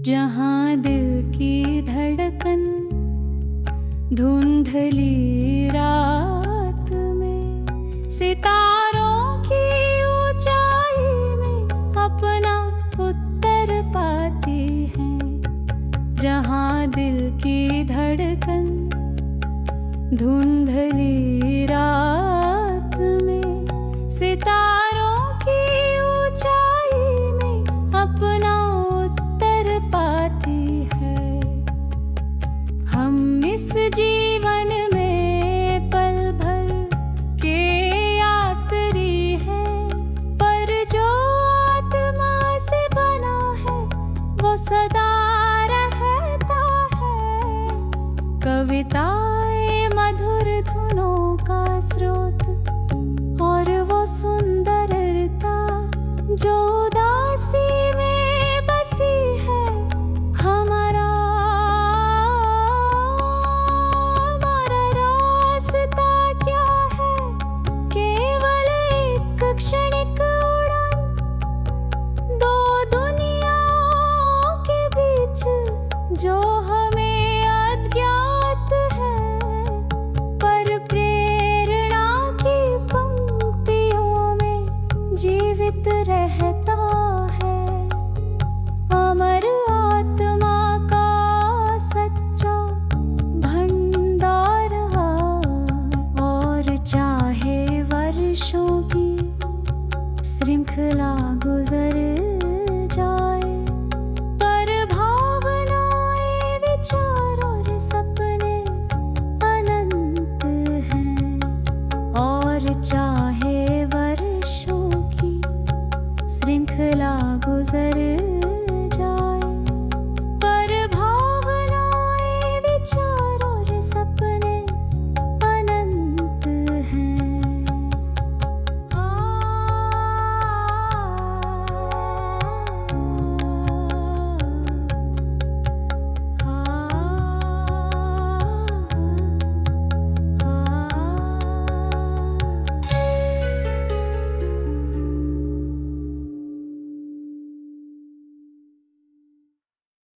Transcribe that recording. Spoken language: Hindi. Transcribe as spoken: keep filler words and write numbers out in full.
जहाँ दिल की धड़कन धुंधली रात में सितारों की ऊंचाई में अपना उत्तर पाती है। जहाँ दिल की धड़कन धुंधली रात में सितारों की ऊंचाई में अपना उत्तर पाती है। हम इस जीवन में पल भर के यात्री हैं, पर जो आत्मा से बना है वो सदा रहता है। कविताएं मधुर धुनों का स्रोत और वो सुंदरता जो उदासी में बसी है। हमारा हमारा रास्ता क्या है? केवल एक क्षणिक उड़ान, दो दुनियाओं के बीच जो हमें अज्ञात है। पर प्रेरणा की पंक्तियों में जीवित रह